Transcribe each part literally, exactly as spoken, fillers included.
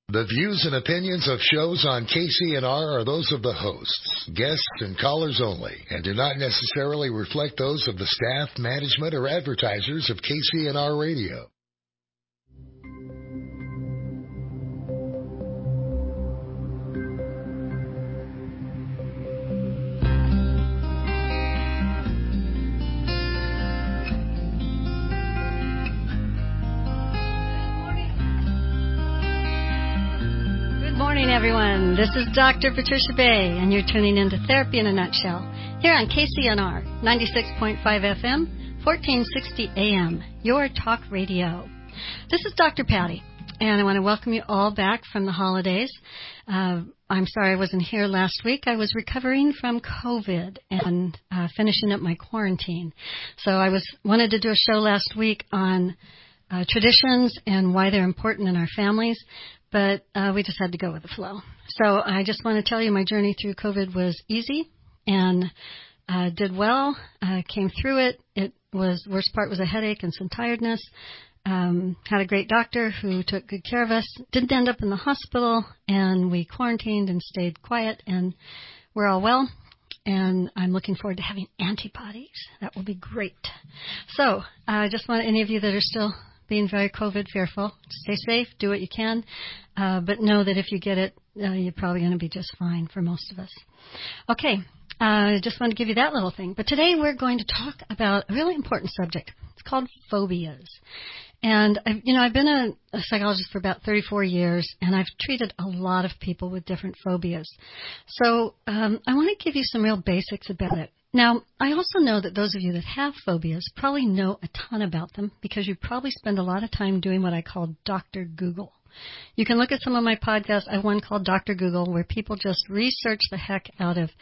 The views and opinions of shows on K C N R are those of the hosts, guests, and callers only, and do not necessarily reflect those of the staff, management, or advertisers of K C N R Radio. Everyone, this is Doctor Patricia Bay, and you're tuning into Therapy in a Nutshell here on K C N R ninety-six point five F M, fourteen sixty A M, your talk radio. This is Doctor Patty, and I want to welcome you all back from the holidays. Uh, I'm sorry I wasn't here last week. I was recovering from COVID and uh, finishing up my quarantine. So I was wanted to do a show last week on uh, traditions and why they're important in our families. But uh, we just had to go with the flow. So I just want to tell you my journey through COVID was easy and uh, did well, uh, came through it. It was, worst part was a headache and some tiredness. Um, had a great doctor who took good care of us. Didn't end up in the hospital, and we quarantined and stayed quiet, and we're all well. And I'm looking forward to having antibodies. That will be great. So I uh, just want any of you that are still being very COVID fearful, stay safe, do what you can, uh, but know that if you get it, uh, you're probably going to be just fine for most of us. Okay, I uh, just want to give you that little thing. But today we're going to talk about a really important subject. It's called phobias. And, I've, you know, I've been a, a psychologist for about thirty-four years, and I've treated a lot of people with different phobias. So um, I want to give you some real basics about it. Now, I also know that those of you that have phobias probably know a ton about them because you probably spend a lot of time doing what I call Doctor Google. You can look at some of my podcasts. I have one called Doctor Google where people just research the heck out of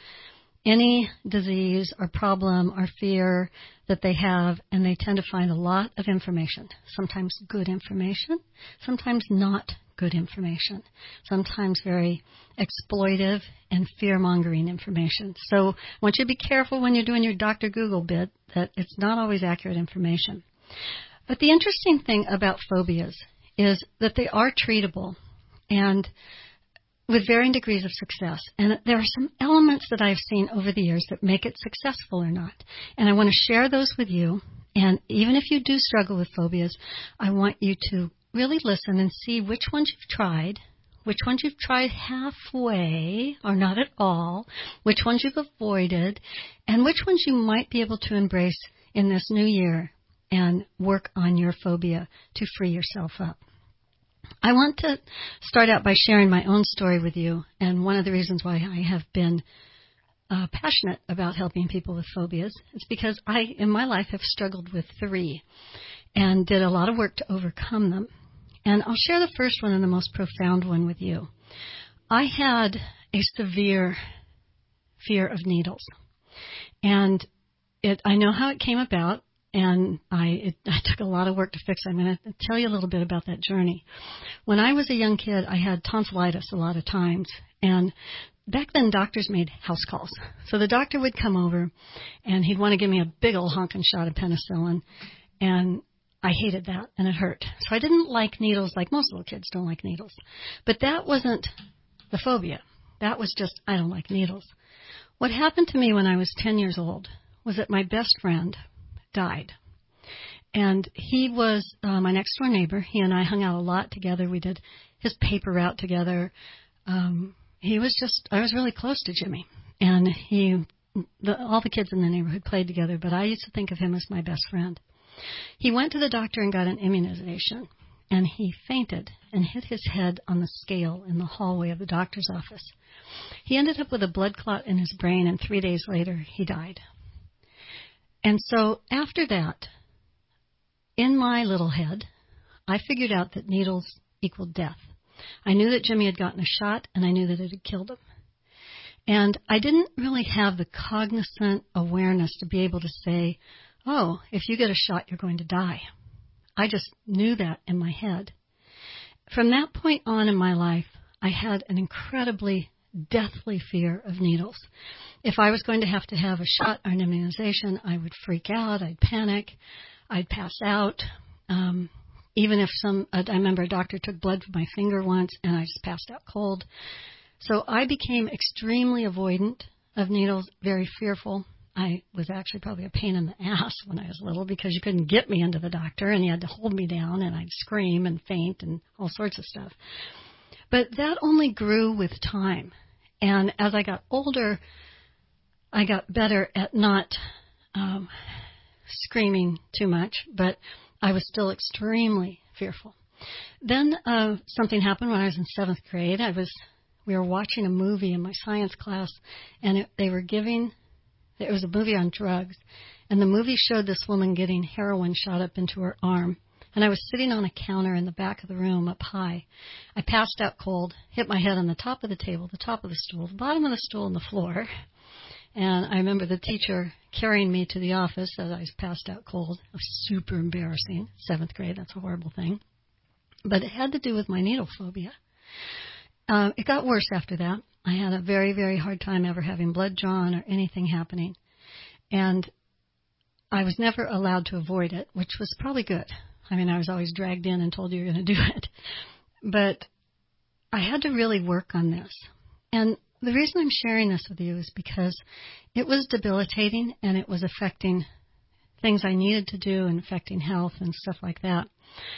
any disease or problem or fear that they have, and they tend to find a lot of information, sometimes good information, sometimes not good information, sometimes very exploitive and fear-mongering information. So I want you to be careful when you're doing your Doctor Google bit that it's not always accurate information. But the interesting thing about phobias is that they are treatable and with varying degrees of success. And there are some elements that I've seen over the years that make it successful or not. And I want to share those with you. And even if you do struggle with phobias, I want you to really listen and see which ones you've tried, which ones you've tried halfway or not at all, which ones you've avoided, and which ones you might be able to embrace in this new year and work on your phobia to free yourself up. I want to start out by sharing my own story with you, and one of the reasons why I have been uh, passionate about helping people with phobias is because I, in my life, have struggled with three and did a lot of work to overcome them. And I'll share the first one and the most profound one with you. I had a severe fear of needles, and it, I know how it came about. And I, it, I took a lot of work to fix it. I'm going to tell you a little bit about that journey. When I was a young kid, I had tonsillitis a lot of times. And back then, doctors made house calls. So the doctor would come over, and he'd want to give me a big old honking shot of penicillin. And I hated that, and it hurt. So I didn't like needles like most little kids don't like needles. But that wasn't the phobia. That was just, I don't like needles. What happened to me when I was ten years old was that my best friend died. And he was uh, my next door neighbor. He and I hung out a lot together. We did his paper route together. Um, he was just, I was really close to Jimmy. And he, the, all the kids in the neighborhood played together, but I used to think of him as my best friend. He went to the doctor and got an immunization, and he fainted and hit his head on the scale in the hallway of the doctor's office. He ended up with a blood clot in his brain, and three days later, he died. And so after that, in my little head, I figured out that needles equaled death. I knew that Jimmy had gotten a shot, and I knew that it had killed him. And I didn't really have the cognizant awareness to be able to say, oh, if you get a shot, you're going to die. I just knew that in my head. From that point on in my life, I had an incredibly deathly fear of needles. If I was going to have to have a shot or an immunization, I would freak out, I'd panic, I'd pass out. Um, even if some, I remember a doctor took blood from my finger once and I just passed out cold. So I became extremely avoidant of needles, very fearful. I was actually probably a pain in the ass when I was little because you couldn't get me into the doctor and you had to hold me down and I'd scream and faint and all sorts of stuff. But that only grew with time. And as I got older, I got better at not um, screaming too much, but I was still extremely fearful. Then uh, something happened when I was in seventh grade. I was, we were watching a movie in my science class, and it, they were giving, it was a movie on drugs, and the movie showed this woman getting heroin shot up into her arm. And I was sitting on a counter in the back of the room up high. I passed out cold, hit my head on the top of the table, the top of the stool, the bottom of the stool, and the floor. And I remember the teacher carrying me to the office as I was passed out cold. It was super embarrassing. Seventh grade, that's a horrible thing. But it had to do with my needle phobia. Uh, it got worse after that. I had a very, very hard time ever having blood drawn or anything happening. And I was never allowed to avoid it, which was probably good. I mean, I was always dragged in and told you you're going to do it. But I had to really work on this. And the reason I'm sharing this with you is because it was debilitating and it was affecting things I needed to do and affecting health and stuff like that.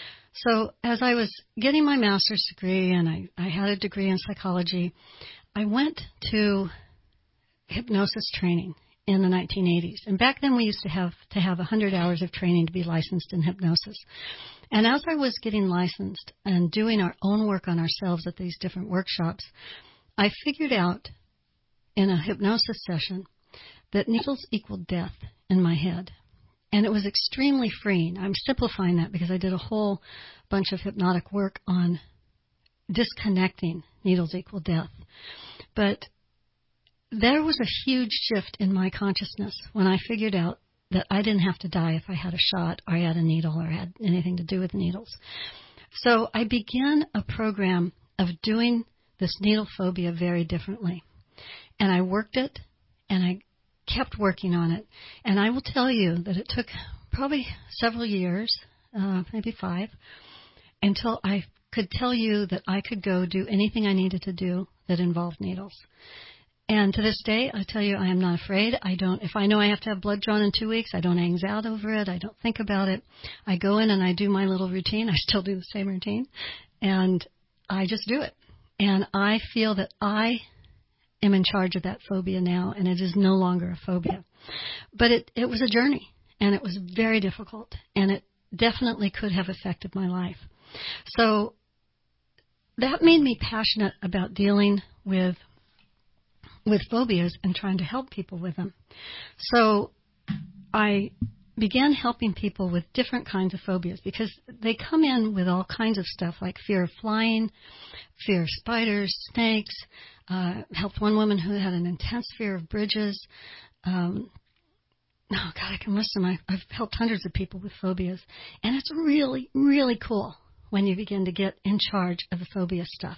So as I was getting my master's degree and I, I had a degree in psychology, I went to hypnosis training in the nineteen eighties. And back then we used to have to have one hundred hours of training to be licensed in hypnosis. And as I was getting licensed and doing our own work on ourselves at these different workshops, I figured out in a hypnosis session that needles equaled death in my head. And it was extremely freeing. I'm simplifying that because I did a whole bunch of hypnotic work on disconnecting needles equal death. But there was a huge shift in my consciousness when I figured out that I didn't have to die if I had a shot or I had a needle or had anything to do with needles. So I began a program of doing this needle phobia very differently. And I worked it and I kept working on it. And I will tell you that it took probably several years, uh, maybe five, until I could tell you that I could go do anything I needed to do that involved needles. And to this day, I tell you, I am not afraid. I don't, if I know I have to have blood drawn in two weeks, I don't anx out over it. I don't think about it. I go in and I do my little routine. I still do the same routine. And I just do it. And I feel that I am in charge of that phobia now, and it is no longer a phobia. But it, it was a journey, and it was very difficult, and it definitely could have affected my life. So that made me passionate about dealing with with phobias and trying to help people with them. So I began helping people with different kinds of phobias because they come in with all kinds of stuff like fear of flying, fear of spiders, snakes. Uh, helped one woman who had an intense fear of bridges. Um, oh, God, I can list them. I, I've helped hundreds of people with phobias. And it's really, really cool when you begin to get in charge of the phobia stuff.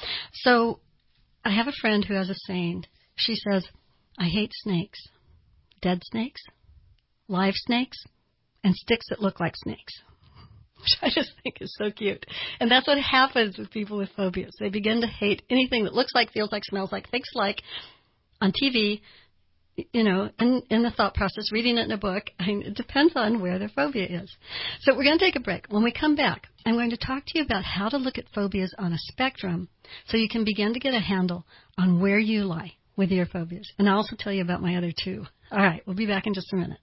So I have a friend who has a saying. She says, I hate snakes, dead snakes, live snakes, and sticks that look like snakes, which I just think is so cute. And that's what happens with people with phobias. They begin to hate anything that looks like, feels like, smells like, thinks like, on T V, you know, in, in the thought process, reading it in a book. I mean, it depends on where their phobia is. So we're going to take a break. When we come back, I'm going to talk to you about how to look at phobias on a spectrum so you can begin to get a handle on where you lie with your phobias. And I'll also tell you about my other two. All right, we'll be back in just a minute.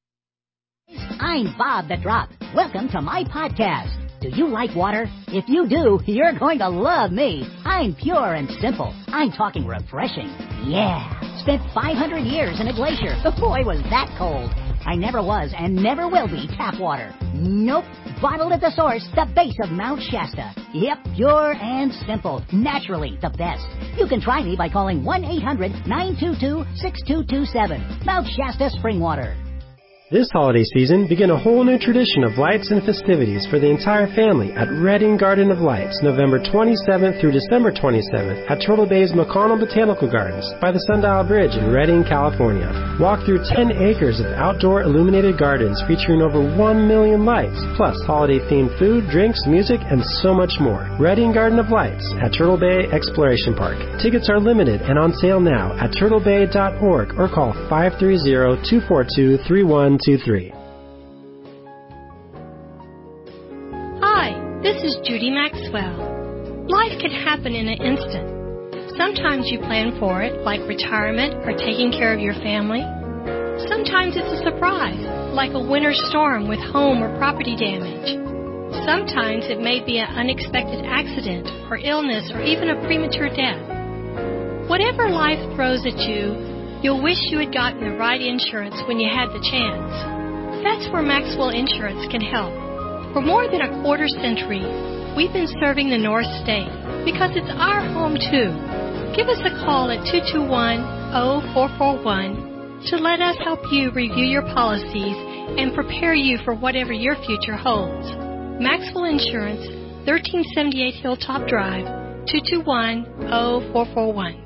I'm Bob the Drop. Welcome to my podcast. Do you like water? If you do, you're going to love me. I'm pure and simple. I'm talking refreshing. Yeah. Spent five hundred years in a glacier. Boy, was that cold. I never was and never will be tap water. Nope. Bottled at the source, the base of Mount Shasta. Yep, pure and simple. Naturally the best. You can try me by calling one eight hundred nine two two six two two seven. Mount Shasta Spring Water. This holiday season, begin a whole new tradition of lights and festivities for the entire family at Redding Garden of Lights, November twenty-seventh through December twenty-seventh at Turtle Bay's McConnell Botanical Gardens by the Sundial Bridge in Redding, California. Walk through ten acres of outdoor illuminated gardens featuring over one million lights, plus holiday-themed food, drinks, music, and so much more. Redding Garden of Lights at Turtle Bay Exploration Park. Tickets are limited and on sale now at turtle bay dot org or call five three zero, two four two, three one two three. Hi, this is Judy Maxwell. Life can happen in an instant. Sometimes you plan for it, like retirement or taking care of your family. Sometimes it's a surprise, like a winter storm with home or property damage. Sometimes it may be an unexpected accident or illness or even a premature death. Whatever life throws at you, you'll wish you had gotten the right insurance when you had the chance. That's where Maxwell Insurance can help. For more than a quarter century, we've been serving the North State because it's our home too. Give us a call at two two one, zero four four one to let us help you review your policies and prepare you for whatever your future holds. Maxwell Insurance, thirteen seventy-eight Hilltop Drive, two two one, zero four four one.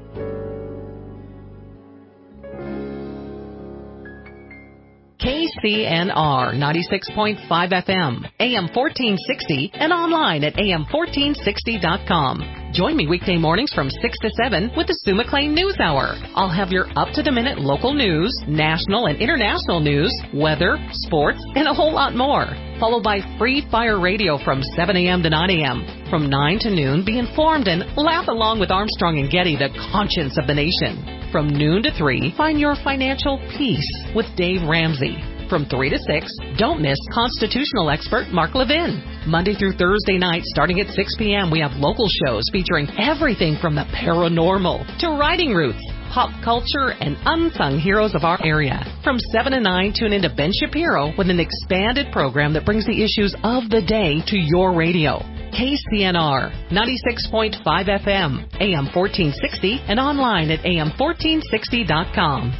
K C N R ninety-six point five F M, A M fourteen sixty, and online at A M fourteen sixty dot com. Join me weekday mornings from six to seven with the Sue McLean News Hour. I'll have your up-to-the-minute local news, national and international news, weather, sports, and a whole lot more. Followed by Free Fire Radio from seven a.m. to nine a.m. From nine to noon, be informed and laugh along with Armstrong and Getty, the conscience of the nation. From noon to three, find your financial peace with Dave Ramsey. From three to six, don't miss constitutional expert Mark Levin. Monday through Thursday night, starting at six p.m., we have local shows featuring everything from the paranormal to riding routes, pop culture, and unsung heroes of our area. From seven to nine, tune into Ben Shapiro with an expanded program that brings the issues of the day to your radio. K C N R, ninety-six point five F M, A M fourteen sixty, and online at A M fourteen sixty dot com.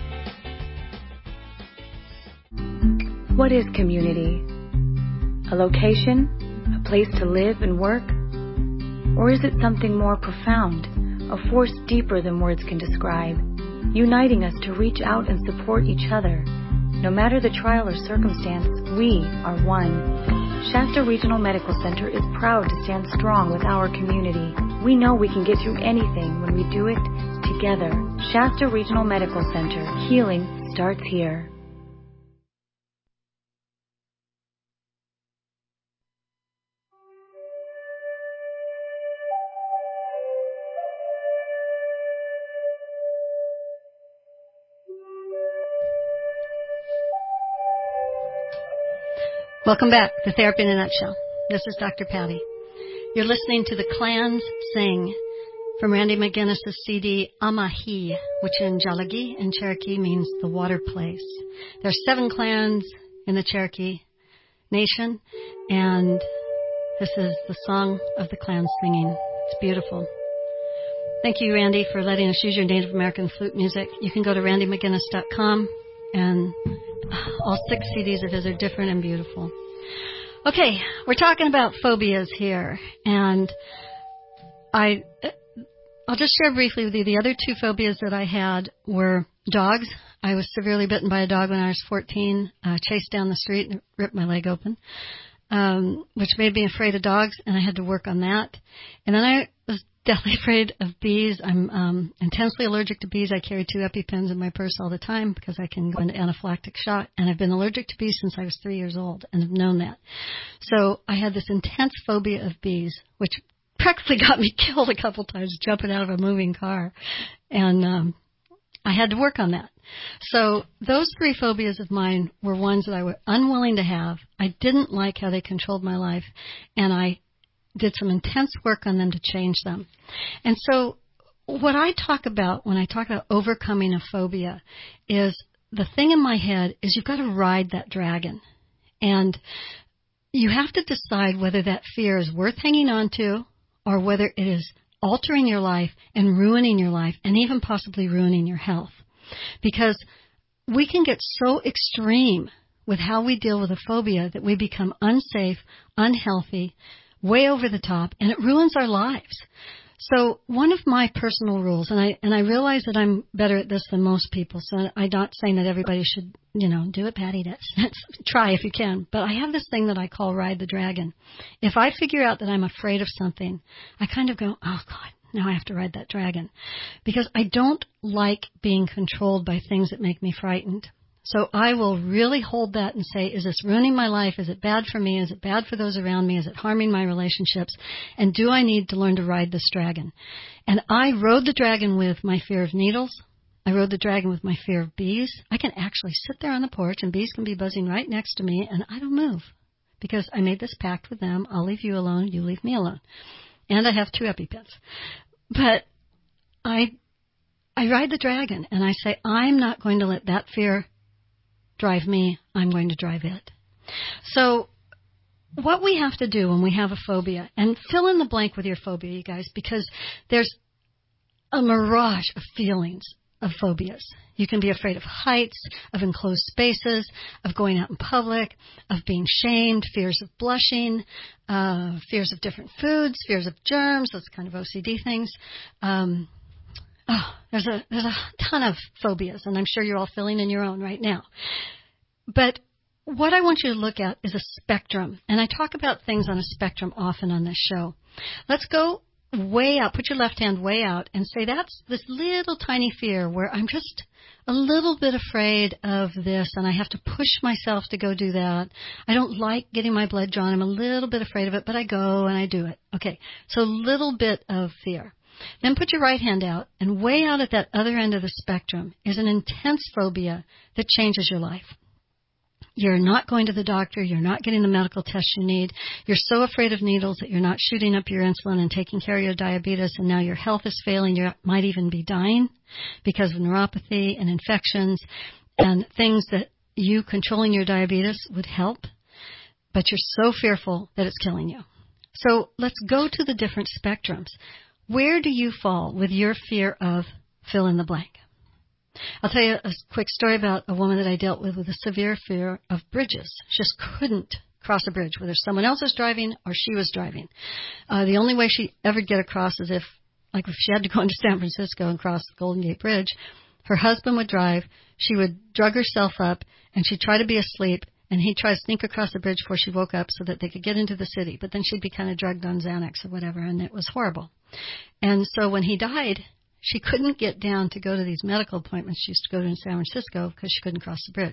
What is community? A location? A place to live and work? Or is it something more profound, a force deeper than words can describe, uniting us to reach out and support each other? No matter the trial or circumstance, we are one. Shasta Regional Medical Center is proud to stand strong with our community. We know we can get through anything when we do it together. Shasta Regional Medical Center. Healing starts here. Welcome back to Therapy in a Nutshell. This is Doctor Patty. You're listening to the Clans Sing from Randy McGinnis' C D Amahi, which in Jalagi in Cherokee means the water place. There's seven clans in the Cherokee Nation, and this is the song of the clans singing. It's beautiful. Thank you, Randy, for letting us use your Native American flute music. You can go to randy mcginnis dot com, and all six C Ds of his are different and beautiful. Okay, we're talking about phobias here, and I, I'll just share briefly with you. The other two phobias that I had were dogs. I was severely bitten by a dog when I was fourteen, uh, chased down the street and ripped my leg open, um, which made me afraid of dogs, and I had to work on that. And then I was deathly afraid of bees. I'm um, intensely allergic to bees. I carry two EpiPens in my purse all the time because I can go into anaphylactic shock. And I've been allergic to bees since I was three years old and have known that. So I had this intense phobia of bees, which practically got me killed a couple times jumping out of a moving car. And um, I had to work on that. So those three phobias of mine were ones that I was unwilling to have. I didn't like how they controlled my life, and I did some intense work on them to change them. And so what I talk about when I talk about overcoming a phobia is the thing in my head is you've got to ride that dragon. And you have to decide whether that fear is worth hanging on to or whether it is altering your life and ruining your life and even possibly ruining your health. Because we can get so extreme with how we deal with a phobia that we become unsafe, unhealthy, way over the top, and it ruins our lives. So one of my personal rules, and I and I realize that I'm better at this than most people, so I'm not saying that everybody should, you know, do what Patty does. Try if you can. But I have this thing that I call ride the dragon. If I figure out that I'm afraid of something, I kind of go, oh, God, now I have to ride that dragon. Because I don't like being controlled by things that make me frightened. So I will really hold that and say, is this ruining my life? Is it bad for me? Is it bad for those around me? Is it harming my relationships? And do I need to learn to ride this dragon? And I rode the dragon with my fear of needles. I rode the dragon with my fear of bees. I can actually sit there on the porch and bees can be buzzing right next to me and I don't move because I made this pact with them. I'll leave you alone. You leave me alone. And I have two EpiPens. But I, I ride the dragon and I say, I'm not going to let that fear drive me, I'm going to drive it. So what we have to do when we have a phobia, and fill in the blank with your phobia, you guys, because there's a mirage of feelings of phobias. You can be afraid of heights, of enclosed spaces, of going out in public, of being shamed, fears of blushing, uh, fears of different foods, fears of germs, those kind of O C D things. Um, Oh, there's a there's a ton of phobias, and I'm sure you're all filling in your own right now. But what I want you to look at is a spectrum, and I talk about things on a spectrum often on this show. Let's go way out, put your left hand way out, and say that's this little tiny fear where I'm just a little bit afraid of this, and I have to push myself to go do that. I don't like getting my blood drawn. I'm a little bit afraid of it, but I go and I do it. Okay, so a little bit of fear. Then put your right hand out, and way out at that other end of the spectrum is an intense phobia that changes your life. You're not going to the doctor. You're not getting the medical tests you need. You're so afraid of needles that you're not shooting up your insulin and taking care of your diabetes, and now your health is failing. You might even be dying because of neuropathy and infections and things that you controlling your diabetes would help, but you're so fearful that it's killing you. So let's go to the different spectrums. Where do you fall with your fear of fill in the blank? I'll tell you a quick story about a woman that I dealt with with a severe fear of bridges. She just couldn't cross a bridge, whether someone else was driving or she was driving. Uh, the only way she ever get across is if, like if she had to go into San Francisco and cross the Golden Gate Bridge, her husband would drive, she would drug herself up, and she'd try to be asleep, and he'd try to sneak across the bridge before she woke up so that they could get into the city. But then she'd be kind of drugged on Xanax or whatever, and it was horrible. And so when he died, she couldn't get down to go to these medical appointments she used to go to in San Francisco because she couldn't cross the bridge.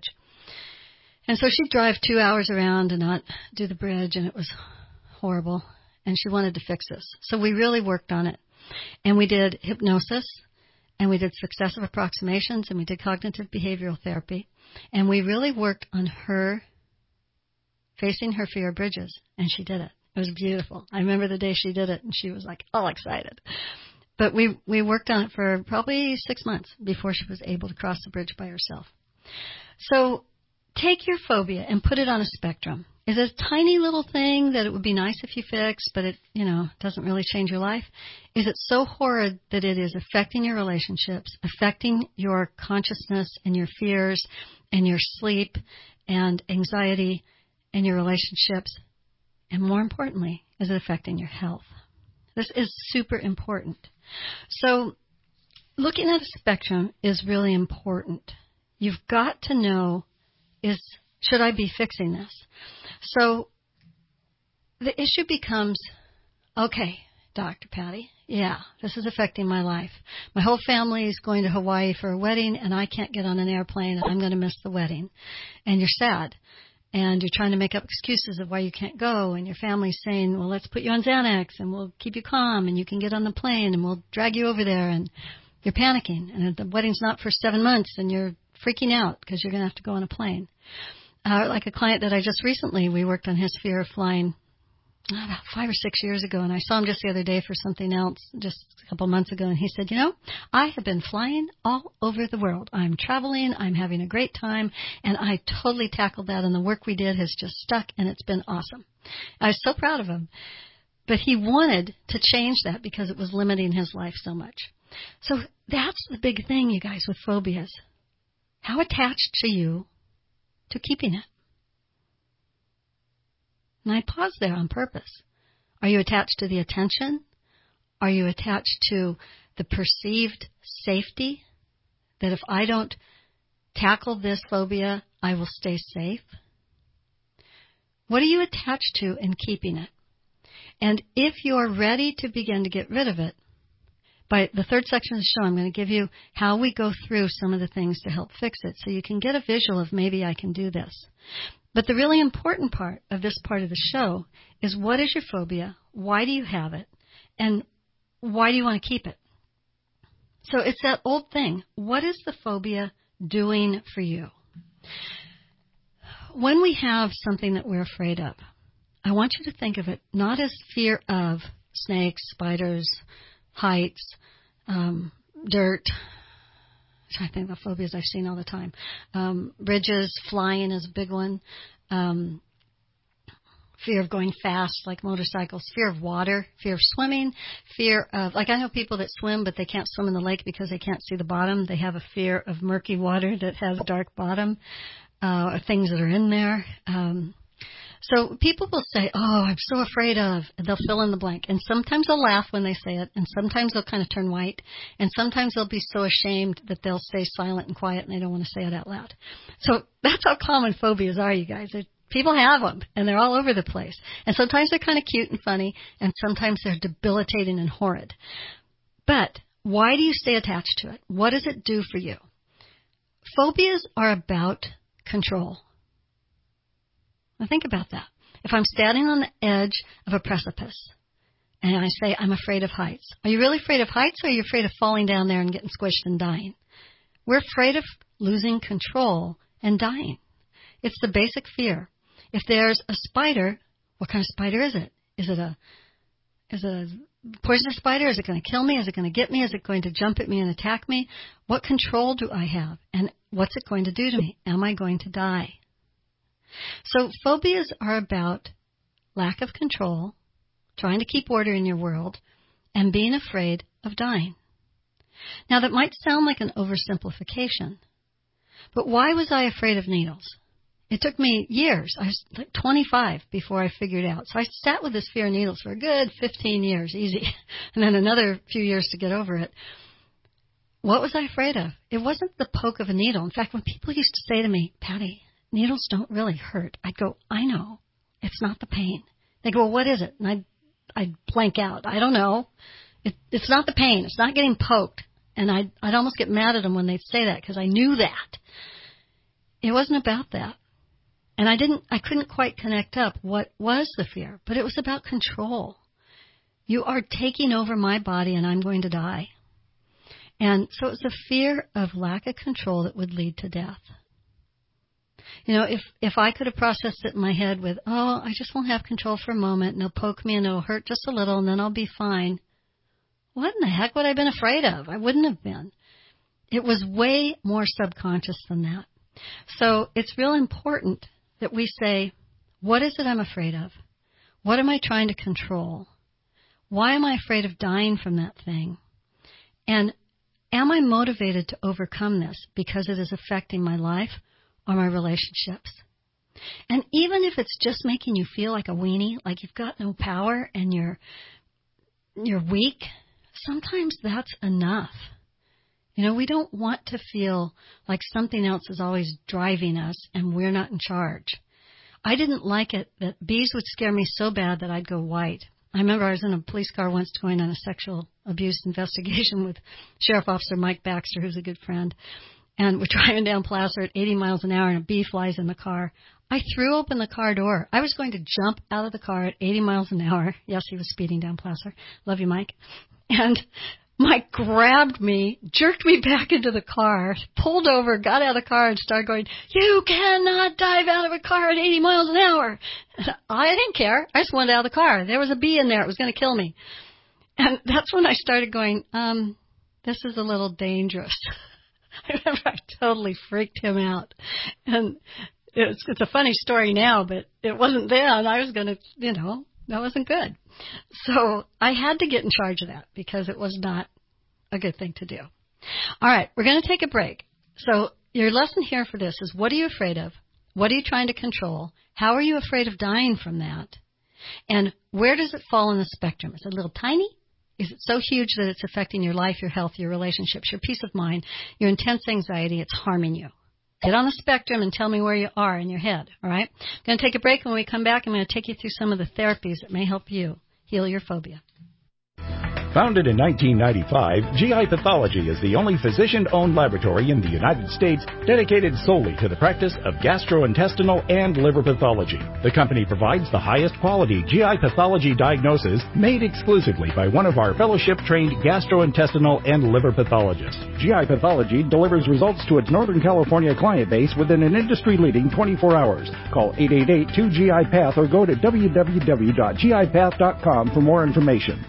And so she'd drive two hours around and not do the bridge, and it was horrible. And she wanted to fix this. So we really worked on it. And we did hypnosis, and we did successive approximations, and we did cognitive behavioral therapy. And we really worked on her facing her fear of bridges, and she did it. It was beautiful. I remember the day she did it, and she was like all excited. But we, we worked on it for probably six months before she was able to cross the bridge by herself. So take your phobia and put it on a spectrum. Is it a tiny little thing that it would be nice if you fixed, but it, you know, doesn't really change your life? Is it so horrid that it is affecting your relationships, affecting your consciousness and your fears and your sleep and anxiety and your relationships? And more importantly, is it affecting your health? This is super important. So looking at a spectrum is really important. You've got to know, is should I be fixing this? So the issue becomes, okay, Doctor Patty, yeah, this is affecting my life. My whole family is going to Hawaii for a wedding, and I can't get on an airplane, and I'm going to miss the wedding. And you're sad. And you're trying to make up excuses of why you can't go, and your family's saying, well, let's put you on Xanax, and we'll keep you calm, and you can get on the plane, and we'll drag you over there, and you're panicking, and the wedding's not for seven months, and you're freaking out because you're going to have to go on a plane. Uh, like a client that I just recently, we worked on his fear of flying about five or six years ago, and I saw him just the other day for something else just a couple months ago, and he said, you know, I have been flying all over the world. I'm traveling, I'm having a great time, and I totally tackled that, and the work we did has just stuck, and it's been awesome. I was so proud of him. But he wanted to change that because it was limiting his life so much. So that's the big thing, you guys, with phobias. how attached are you to keeping it? And I pause there on purpose. Are you attached to the attention? Are you attached to the perceived safety? That if I don't tackle this phobia, I will stay safe? What are you attached to in keeping it? And if you're ready to begin to get rid of it, by the third section of the show, I'm going to give you how we go through some of the things to help fix it so you can get a visual of maybe I can do this. But the really important part of this part of the show is what is your phobia? Why do you have it? And why do you want to keep it? So it's that old thing. What is the phobia doing for you? When we have something that we're afraid of, I want you to think of it not as fear of snakes, spiders, heights, um, dirt. I think the phobias I've seen all the time. Um, bridges, flying is a big one. Um, fear of going fast, like motorcycles. Fear of water. Fear of swimming. Fear of, like I know people that swim, but they can't swim in the lake because they can't see the bottom. They have a fear of murky water that has a dark bottom, uh, or things that are in there. Um, So people will say, oh, I'm so afraid of, and they'll fill in the blank. And sometimes they'll laugh when they say it, and sometimes they'll kind of turn white, and sometimes they'll be so ashamed that they'll stay silent and quiet and they don't want to say it out loud. So that's how common phobias are, you guys. They're, people have them, and they're all over the place. And sometimes they're kind of cute and funny, and sometimes they're debilitating and horrid. But why do you stay attached to it? What does it do for you? Phobias are about control. Now think about that. If I'm standing on the edge of a precipice and I say I'm afraid of heights, are you really afraid of heights or are you afraid of falling down there and getting squished and dying? We're afraid of losing control and dying. It's the basic fear. If there's a spider, what kind of spider is it? Is it a is it a poisonous spider? Is it going to kill me? Is it going to get me? Is it going to jump at me and attack me? What control do I have? And what's it going to do to me? Am I going to die? So phobias are about lack of control, trying to keep order in your world, and being afraid of dying. Now that might sound like an oversimplification, but why was I afraid of needles? It took me years. I was like twenty-five before I figured out. So I sat with this fear of needles for a good fifteen years, easy, and then another few years to get over it. What was I afraid of? It wasn't the poke of a needle. In fact, when people used to say to me, Patty, needles don't really hurt, I'd go, I know. It's not the pain. They go, well, what is it? And I'd, I'd blank out. I don't know. It, it's not the pain. It's not getting poked. And I'd, I'd almost get mad at them when they'd say that because I knew that. It wasn't about that. And I didn't, I couldn't quite connect up what was the fear, but it was about control. You are taking over my body and I'm going to die. And so it's a fear of lack of control that would lead to death. You know, if, if I could have processed it in my head with, oh, I just won't have control for a moment and they'll poke me and it'll hurt just a little and then I'll be fine. What in the heck would I have been afraid of? I wouldn't have been. It was way more subconscious than that. So it's real important that we say, what is it I'm afraid of? What am I trying to control? Why am I afraid of dying from that thing? And am I motivated to overcome this because it is affecting my life or my relationships? And even if it's just making you feel like a weenie, like you've got no power and you're you're weak, sometimes that's enough. You know, we don't want to feel like something else is always driving us and we're not in charge. I didn't like it that bees would scare me so bad that I'd go white. I remember I was in a police car once going on a sexual abuse investigation with Sheriff Officer Mike Baxter, who's a good friend. And we're driving down Placer at eighty miles an hour and a bee flies in the car. I threw open the car door. I was going to jump out of the car at eighty miles an hour. Yes, he was speeding down Placer. Love you, Mike. And Mike grabbed me, jerked me back into the car, pulled over, got out of the car, and started going, you cannot dive out of a car at eighty miles an hour. And I didn't care. I just wanted out of the car. There was a bee in there. It was going to kill me. And that's when I started going, um, this is a little dangerous. I remember I totally freaked him out. And it's, it's a funny story now, but it wasn't then. I was going to, you know, that wasn't good. So I had to get in charge of that because it was not a good thing to do. All right, we're going to take a break. So your lesson here for this is, what are you afraid of? What are you trying to control? How are you afraid of dying from that? And where does it fall in the spectrum? Is it a little tiny? Is it so huge that it's affecting your life, your health, your relationships, your peace of mind, your intense anxiety? It's harming you. Get on the spectrum and tell me where you are in your head, all right? I'm going to take a break. When we come back, I'm going to take you through some of the therapies that may help you heal your phobia. Founded in nineteen ninety-five, G I Pathology is the only physician-owned laboratory in the United States dedicated solely to the practice of gastrointestinal and liver pathology. The company provides the highest quality G I pathology diagnosis made exclusively by one of our fellowship-trained gastrointestinal and liver pathologists. G I Pathology delivers results to its Northern California client base within an industry-leading twenty-four hours. Call eight eight eight, two G I Path or go to w w w dot g i path dot com for more information.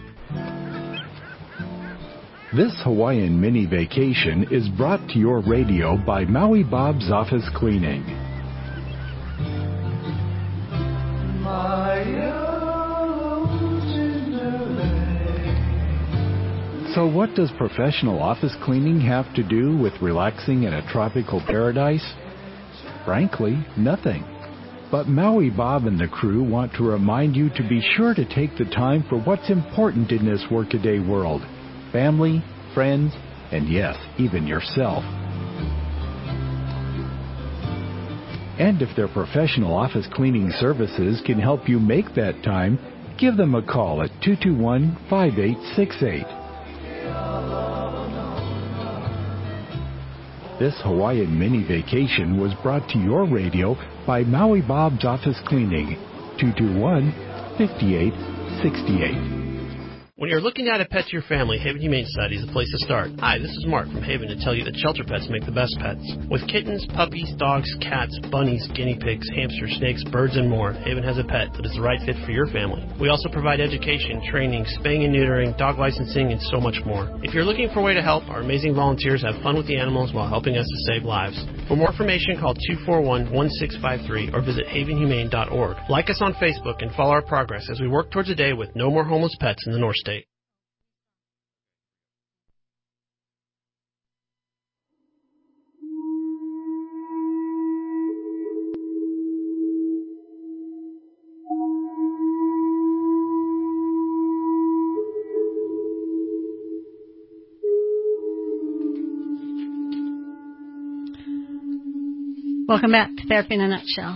This Hawaiian mini vacation is brought to your radio by Maui Bob's Office Cleaning. So what does professional office cleaning have to do with relaxing in a tropical paradise? Frankly, nothing. But Maui Bob and the crew want to remind you to be sure to take the time for what's important in this workaday world. Family, friends, and yes, even yourself. And if their professional office cleaning services can help you make that time, give them a call at two two one, five eight six eight. This Hawaiian mini vacation was brought to your radio by Maui Bob's Office Cleaning, two two one, five eight six eight. When you're looking at a pet to your family, Haven Humane Society is the place to start. Hi, this is Mark from Haven to tell you that shelter pets make the best pets. With kittens, puppies, dogs, cats, bunnies, guinea pigs, hamsters, snakes, birds, and more, Haven has a pet that is the right fit for your family. We also provide education, training, spaying and neutering, dog licensing, and so much more. If you're looking for a way to help, our amazing volunteers have fun with the animals while helping us to save lives. For more information, call two four one, one six five three or visit haven humane dot org. Like us on Facebook and follow our progress as we work towards a day with no more homeless pets in the North State. Welcome back to Therapy in a Nutshell.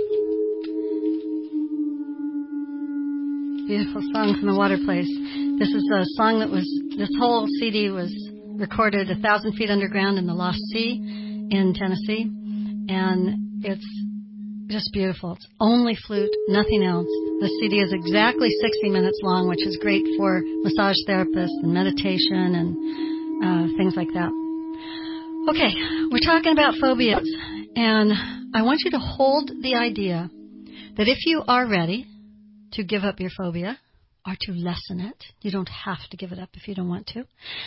Beautiful song from the Water Place. This is a song that was, this whole C D was recorded a thousand feet underground in the Lost Sea in Tennessee. And it's just beautiful. It's only flute, nothing else. The C D is exactly sixty minutes long, which is great for massage therapists and meditation and uh, things like that. Okay, we're talking about phobias. And I want you to hold the idea that if you are ready to give up your phobia or to lessen it, you don't have to give it up if you don't want to.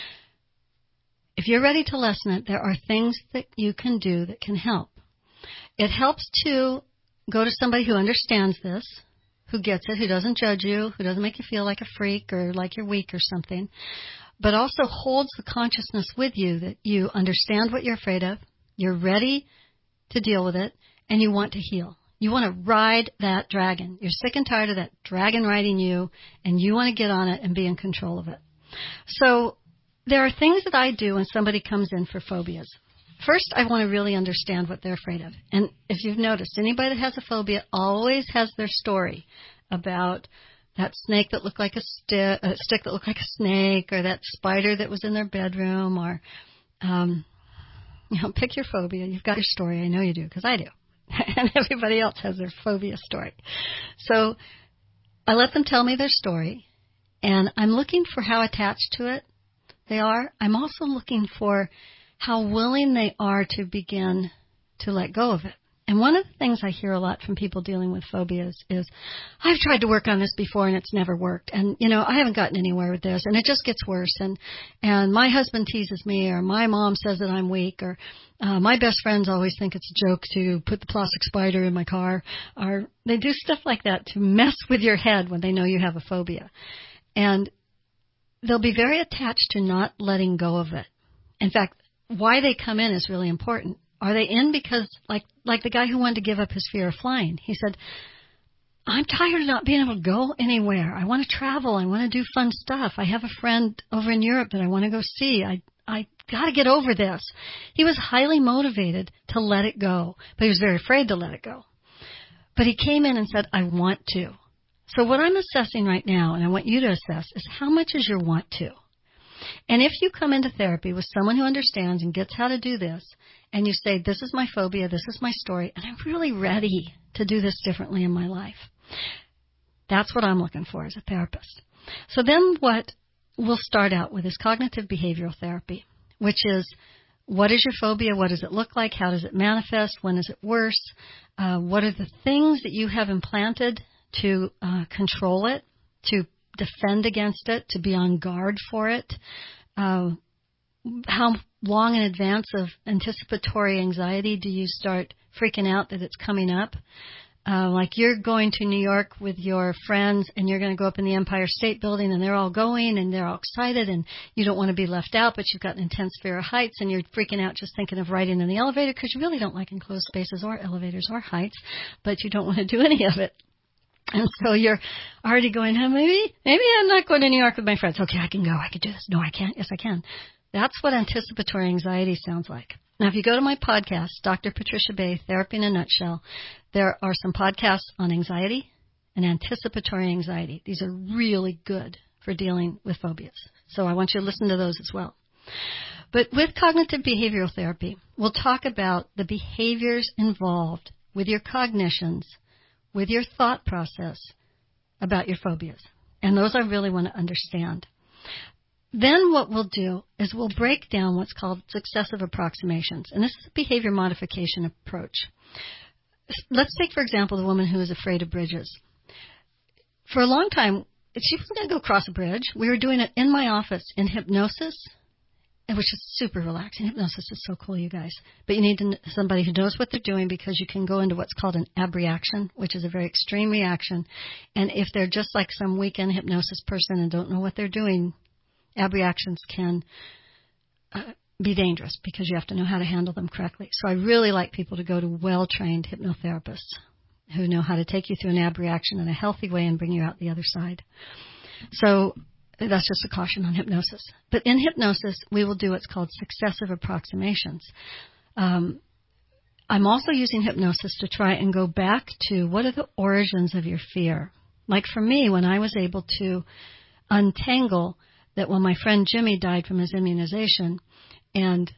If you're ready to lessen it, there are things that you can do that can help. It helps to go to somebody who understands this, who gets it, who doesn't judge you, who doesn't make you feel like a freak or like you're weak or something, but also holds the consciousness with you that you understand what you're afraid of, you're ready to deal with it, and you want to heal. You want to ride that dragon. You're sick and tired of that dragon riding you, and you want to get on it and be in control of it. So there are things that I do when somebody comes in for phobias. First, I want to really understand what they're afraid of. And if you've noticed, anybody that has a phobia always has their story about that snake that looked like a, sti- a stick that looked like a snake, or that spider that was in their bedroom, or... Um, You know, pick your phobia. You've got your story. I know you do, because I do. And everybody else has their phobia story. So I let them tell me their story, and I'm looking for how attached to it they are. I'm also looking for how willing they are to begin to let go of it. And one of the things I hear a lot from people dealing with phobias is, I've tried to work on this before and it's never worked. And, you know, I haven't gotten anywhere with this and it just gets worse. And, and my husband teases me, or my mom says that I'm weak, or uh, my best friends always think it's a joke to put the plastic spider in my car. Or they do stuff like that to mess with your head when they know you have a phobia. And they'll be very attached to not letting go of it. In fact, why they come in is really important. Are they in because, like like the guy who wanted to give up his fear of flying, he said, I'm tired of not being able to go anywhere. I want to travel. I want to do fun stuff. I have a friend over in Europe that I want to go see. I I got to get over this. He was highly motivated to let it go, but he was very afraid to let it go. But he came in and said, I want to. So what I'm assessing right now, and I want you to assess, is how much is your want to? And if you come into therapy with someone who understands and gets how to do this, and you say, this is my phobia, this is my story, and I'm really ready to do this differently in my life, that's what I'm looking for as a therapist. So then what we'll start out with is cognitive behavioral therapy, which is, what is your phobia? What does it look like? How does it manifest? When is it worse? Uh, what are the things that you have implanted to uh, control it, to defend against it, to be on guard for it? Uh, how long in advance of anticipatory anxiety do you start freaking out that it's coming up? Uh, like you're going to New York with your friends and you're going to go up in the Empire State Building and they're all going and they're all excited and you don't want to be left out, but you've got an intense fear of heights and you're freaking out just thinking of riding in the elevator because you really don't like enclosed spaces or elevators or heights, but you don't want to do any of it. And so you're already going, oh, maybe, maybe I'm not going to New York with my friends. Okay, I can go. I can do this. No, I can't. Yes, I can. That's what anticipatory anxiety sounds like. Now, if you go to my podcast, Doctor Patricia Bay, Therapy in a Nutshell, there are some podcasts on anxiety and anticipatory anxiety. These are really good for dealing with phobias. So I want you to listen to those as well. But with cognitive behavioral therapy, we'll talk about the behaviors involved with your cognitions, with your thought process about your phobias. And those I really want to understand. Then what we'll do is we'll break down what's called successive approximations. And this is a behavior modification approach. Let's take, for example, the woman who is afraid of bridges. For a long time, she wasn't going to go across a bridge. We were doing it in my office in hypnosis, which is super relaxing. Hypnosis is so cool, you guys. But you need to, somebody who knows what they're doing because you can go into what's called an abreaction, which is a very extreme reaction. And if they're just like some weekend hypnosis person and don't know what they're doing, abreactions can uh, be dangerous because you have to know how to handle them correctly. So I really like people to go to well-trained hypnotherapists who know how to take you through an abreaction in a healthy way and bring you out the other side. So that's just a caution on hypnosis. But in hypnosis, we will do what's called successive approximations. Um, I'm also using hypnosis to try and go back to what are the origins of your fear. Like for me, when I was able to untangle that when my friend Jimmy died from his immunization, and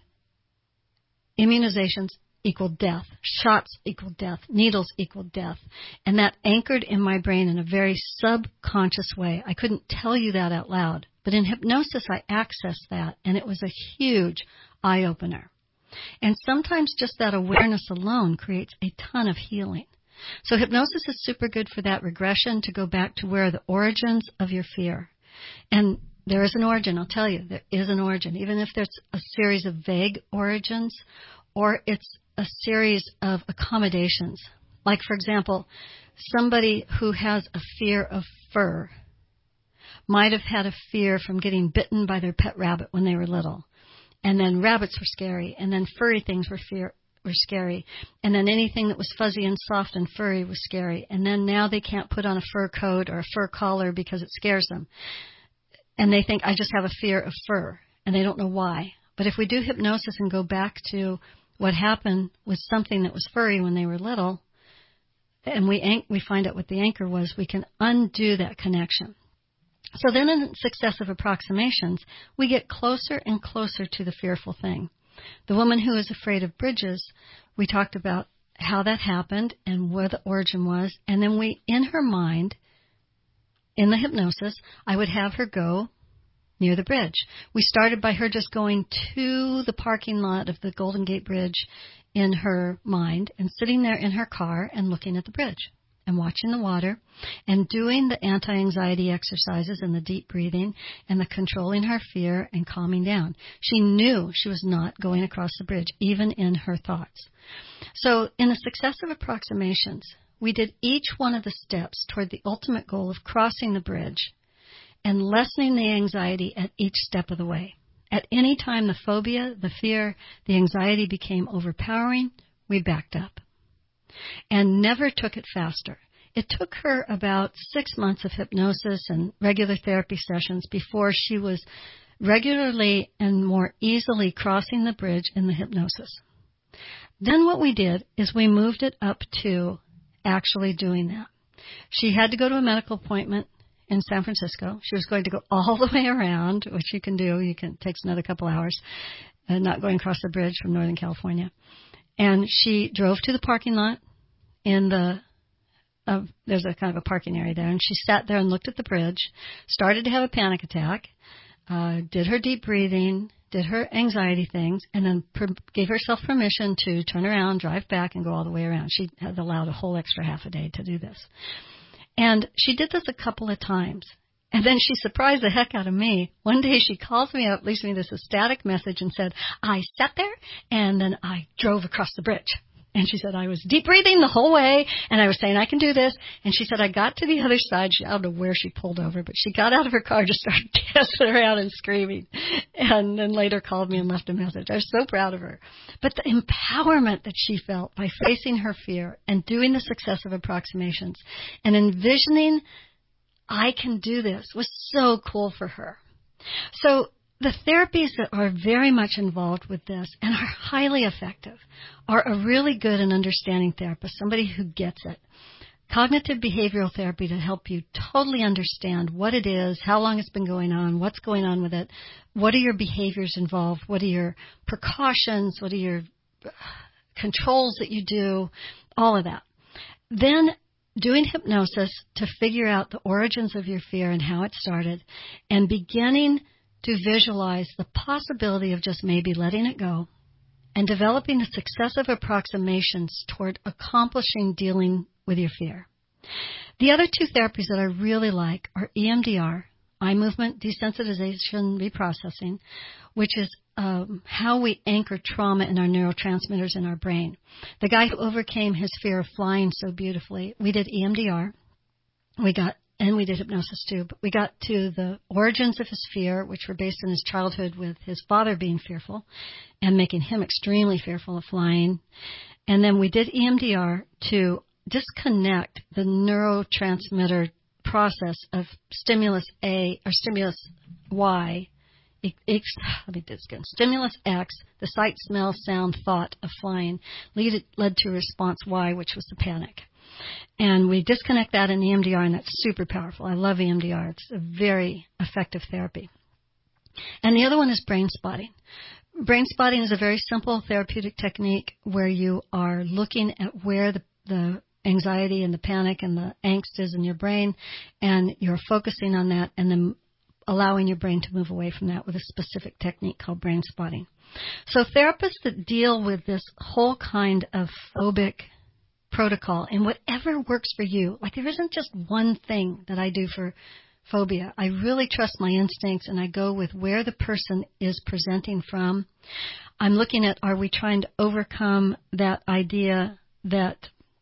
immunizations equal death, shots equal death, needles equal death, and that anchored in my brain in a very subconscious way. I couldn't tell you that out loud, but in hypnosis I accessed that, and it was a huge eye-opener. And sometimes just that awareness alone creates a ton of healing. So hypnosis is super good for that regression, to go back to where are the origins of your fear. And there is an origin, I'll tell you, there is an origin, even if there's a series of vague origins or it's a series of accommodations. Like, for example, somebody who has a fear of fur might have had a fear from getting bitten by their pet rabbit when they were little. And then rabbits were scary, and then furry things were fear, were scary, and then anything that was fuzzy and soft and furry was scary. And then now they can't put on a fur coat or a fur collar because it scares them. And they think, I just have a fear of fur, and they don't know why. But if we do hypnosis and go back to what happened with something that was furry when they were little, and we an- we find out what the anchor was, we can undo that connection. So then in successive approximations, we get closer and closer to the fearful thing. The woman who is afraid of bridges, we talked about how that happened and where the origin was, and then we, in her mind, in the hypnosis, I would have her go near the bridge. We started by her just going to the parking lot of the Golden Gate Bridge in her mind and sitting there in her car and looking at the bridge and watching the water and doing the anti-anxiety exercises and the deep breathing and the controlling her fear and calming down. She knew she was not going across the bridge, even in her thoughts. So in the successive approximations, we did each one of the steps toward the ultimate goal of crossing the bridge and lessening the anxiety at each step of the way. At any time the phobia, the fear, the anxiety became overpowering, we backed up and never took it faster. It took her about six months of hypnosis and regular therapy sessions before she was regularly and more easily crossing the bridge in the hypnosis. Then what we did is we moved it up to actually doing that. She had to go to a medical appointment in San Francisco. She was going to go all the way around, which you can do. You can, it takes another couple hours, uh, not going across the bridge from Northern California. And she drove to the parking lot in the, uh, there's a kind of a parking area there, and she sat there and looked at the bridge, started to have a panic attack, uh, did her deep breathing, did her anxiety things, and then per- gave herself permission to turn around, drive back, and go all the way around. She had allowed a whole extra half a day to do this. And she did this a couple of times. And then she surprised the heck out of me. One day she calls me up, leaves me this ecstatic message and said, I sat there and then I drove across the bridge. And she said, I was deep breathing the whole way and I was saying, I can do this. And she said, I got to the other side. She, I don't know where she pulled over, but she got out of her car and just started dancing around and screaming. And then later called me and left a message. I was so proud of her. But the empowerment that she felt by facing her fear and doing the successive approximations and envisioning I can do this was so cool for her. So the therapies that are very much involved with this and are highly effective are a really good and understanding therapist, somebody who gets it. Cognitive behavioral therapy to help you totally understand what it is, how long it's been going on, what's going on with it, what are your behaviors involved, what are your precautions, what are your controls that you do, all of that. Then doing hypnosis to figure out the origins of your fear and how it started, and beginning to visualize the possibility of just maybe letting it go and developing the successive approximations toward accomplishing dealing with your fear. The other two therapies that I really like are E M D R, eye movement desensitization reprocessing, which is um, how we anchor trauma in our neurotransmitters in our brain. The guy who overcame his fear of flying so beautifully, we did E M D R. We got And we did hypnosis too, but we got to the origins of his fear, which were based on his childhood with his father being fearful and making him extremely fearful of flying. And then we did E M D R to disconnect the neurotransmitter process of stimulus A or stimulus Y. It, it, let me do this again. Stimulus X, the sight, smell, sound, thought of flying, lead, led to response Y, which was the panic. And we disconnect that in E M D R, and that's super powerful. I love E M D R. It's a very effective therapy. And the other one is brain spotting. Brain spotting is a very simple therapeutic technique where you are looking at where the, the anxiety and the panic and the angst is in your brain, and you're focusing on that and then allowing your brain to move away from that with a specific technique called brain spotting. So therapists that deal with this whole kind of phobic protocol and whatever works for you. Like there isn't just one thing that I do for phobia. I really trust my instincts and I go with where the person is presenting from. I'm looking at, are we trying to overcome that idea that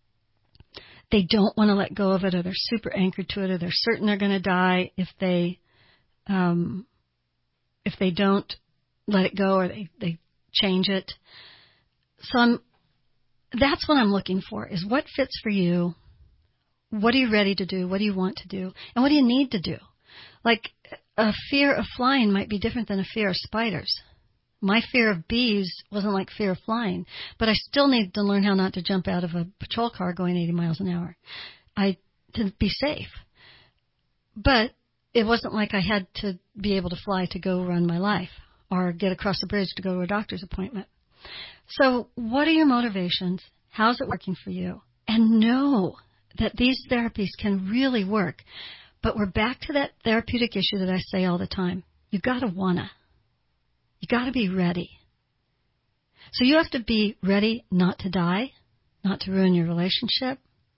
they don't want to let go of it, or they're super anchored to it, or they're certain they're going to die if they um, if they don't let it go, or they, they change it. So I'm That's what I'm looking for, is what fits for you. What are you ready to do? What do you want to do? And what do you need to do? Like a fear of flying might be different than a fear of spiders. My fear of bees wasn't like fear of flying, but I still need to learn how not to jump out of a patrol car going eighty miles an hour. I to be safe. But it wasn't like I had to be able to fly to go run my life or get across the bridge to go to a doctor's appointment. So what are your motivations? How's it working for you? And know that these therapies can really work. But we're back to that therapeutic issue that I say all the time. You got to wanna. You got to be ready. So you have to be ready not to die, not to ruin your relationship,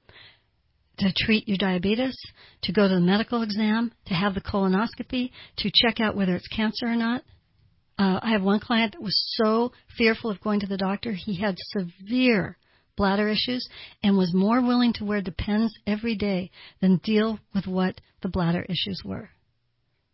to treat your diabetes, to go to the medical exam, to have the colonoscopy, to check out whether it's cancer or not. Uh, I have one client that was so fearful of going to the doctor, he had severe bladder issues and was more willing to wear Depends every day than deal with what the bladder issues were.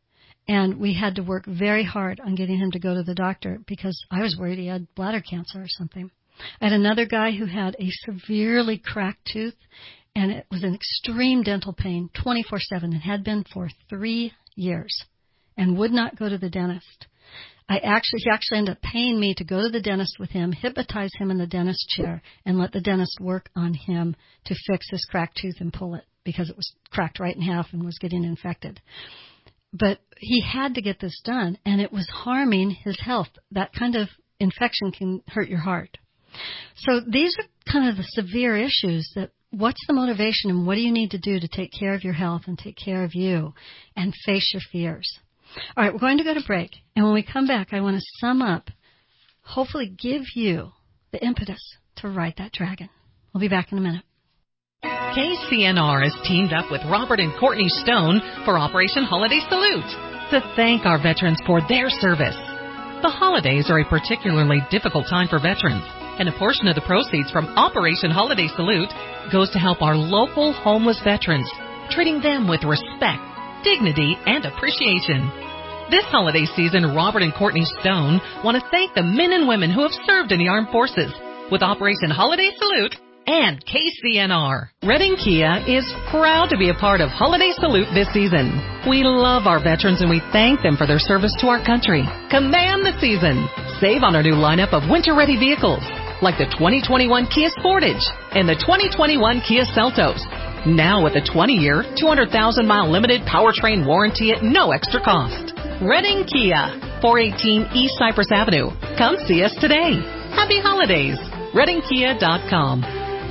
And we had to work very hard on getting him to go to the doctor because I was worried he had bladder cancer or something. I had another guy who had a severely cracked tooth, and it was an extreme dental pain twenty-four seven and had been for three years and would not go to the dentist. I actually, he actually ended up paying me to go to the dentist with him, hypnotize him in the dentist chair, and let the dentist work on him to fix his cracked tooth and pull it because it was cracked right in half and was getting infected. But he had to get this done, and it was harming his health. That kind of infection can hurt your heart. So these are kind of the severe issues that what's the motivation and what do you need to do to take care of your health and take care of you and face your fears? All right, we're going to go to break, and when we come back, I want to sum up, hopefully give you the impetus to ride that dragon. We'll be back in a minute. K C N R has teamed up with Robert and Courtney Stone for Operation Holiday Salute to thank our veterans for their service. The holidays are a particularly difficult time for veterans, and a portion of the proceeds from Operation Holiday Salute goes to help our local homeless veterans, treating them with respect, dignity, and appreciation. This holiday season, Robert and Courtney Stone want to thank the men and women who have served in the armed forces with Operation Holiday Salute and K C N R. Redding Kia is proud to be a part of Holiday Salute this season. We love our veterans and we thank them for their service to our country. Command the season. Save on our new lineup of winter-ready vehicles like the twenty twenty-one Kia Sportage and the twenty twenty-one Kia Seltos. Now with a twenty-year, two hundred thousand mile limited powertrain warranty at no extra cost. Redding Kia, four eighteen East Cypress Avenue. Come see us today. Happy holidays. Redding Kia dot com.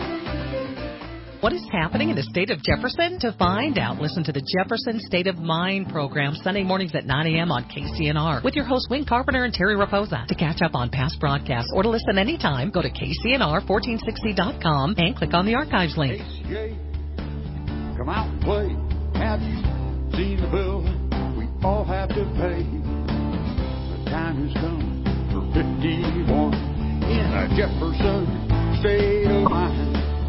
What is happening in the state of Jefferson? To find out, listen to the Jefferson State of Mind program Sunday mornings at nine a.m. on K C N R with your hosts Wayne Carpenter and Terry Raposa. To catch up on past broadcasts or to listen anytime, go to K C N R fourteen sixty dot com and click on the archives link. H J, come out and play. Have you seen the bill we all have to pay? The time has come for fifty-one in a Jefferson State of Mind.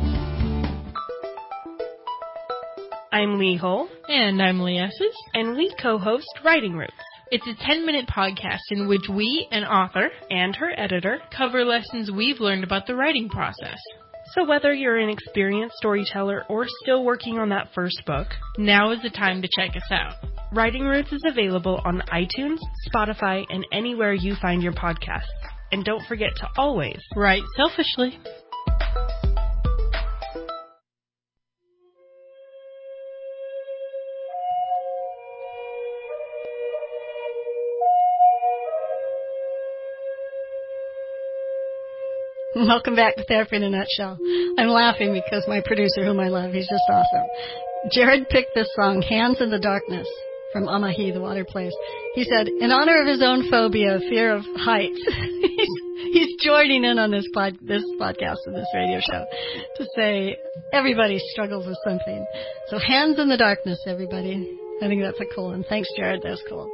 I'm Lee Hull. And I'm Lee Esses. And we co-host Writing Roots. It's a ten-minute podcast in which we, an author, and her editor, cover lessons we've learned about the writing process. So whether you're an experienced storyteller or still working on that first book, now is the time to check us out. Writing Roots is available on iTunes, Spotify, and anywhere you find your podcasts. And don't forget to always write selfishly. Welcome back to Therapy in a Nutshell. I'm laughing because my producer, whom I love, he's just awesome. Jared picked this song, Hands in the Darkness, from Amahi, the Water Place. He said, in honor of his own phobia, fear of heights, he's, he's joining in on this pod, this podcast and this radio show to say everybody struggles with something. So Hands in the Darkness, everybody. I think that's a cool one. Thanks, Jared. That's cool.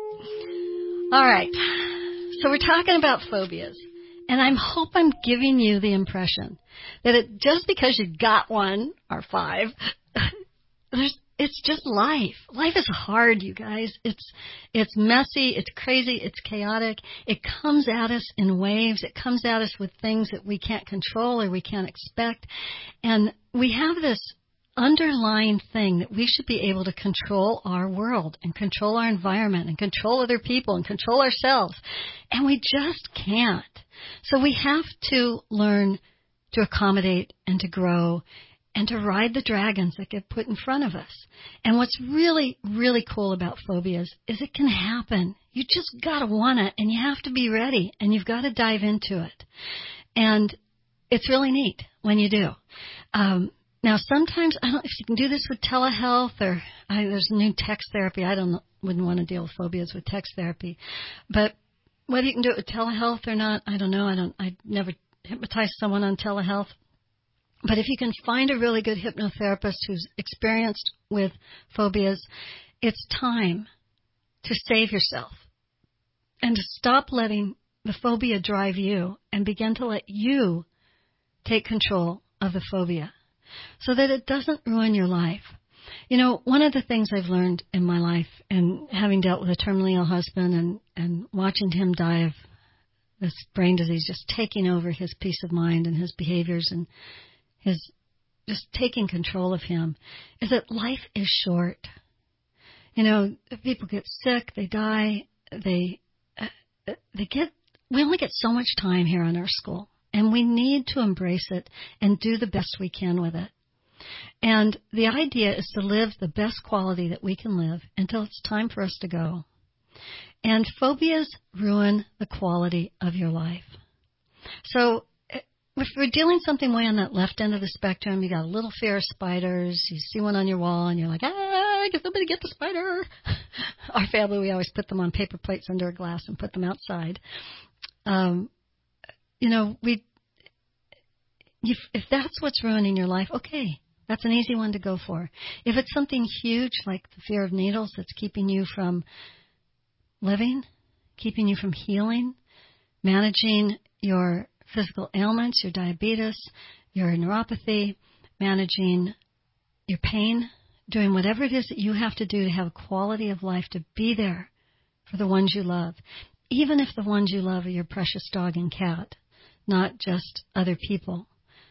All right. So we're talking about phobias. And I hope I'm giving you the impression that it, just because you got one or five, there's, it's just life. Life is hard, you guys. It's it's messy. It's crazy. It's chaotic. It comes at us in waves. It comes at us with things that we can't control or we can't expect. And we have this underlying thing that we should be able to control our world and control our environment and control other people and control ourselves. And we just can't. So we have to learn to accommodate and to grow and to ride the dragons that get put in front of us. And what's really, really cool about phobias is it can happen. You just got to want it, and you have to be ready, and you've got to dive into it. And it's really neat when you do. Um, now, sometimes, I don't know if you can do this with telehealth or I, there's new text therapy. I don't wouldn't want to deal with phobias with text therapy. But whether you can do it with telehealth or not, I don't know. I don't. I never hypnotized someone on telehealth. But if you can find a really good hypnotherapist who's experienced with phobias, it's time to save yourself and to stop letting the phobia drive you and begin to let you take control of the phobia so that it doesn't ruin your life. You know, one of the things I've learned in my life, and having dealt with a terminally ill husband and, and watching him die of this brain disease, just taking over his peace of mind and his behaviors and his just taking control of him, is that life is short. You know, people get sick, they die, they uh, they get. We only get so much time here on our school, and we need to embrace it and do the best we can with it. And the idea is to live the best quality that we can live until it's time for us to go. And phobias ruin the quality of your life. So if we're dealing something way on that left end of the spectrum, you got a little fear of spiders, you see one on your wall, and you're like, ah, get somebody get the spider. Our family, we always put them on paper plates under a glass and put them outside. Um, you know, we, if, if that's what's ruining your life, okay, that's an easy one to go for. If it's something huge like the fear of needles that's keeping you from living, keeping you from healing, managing your physical ailments, your diabetes, your neuropathy, managing your pain, doing whatever it is that you have to do to have a quality of life, to be there for the ones you love, even if the ones you love are your precious dog and cat, not just other people.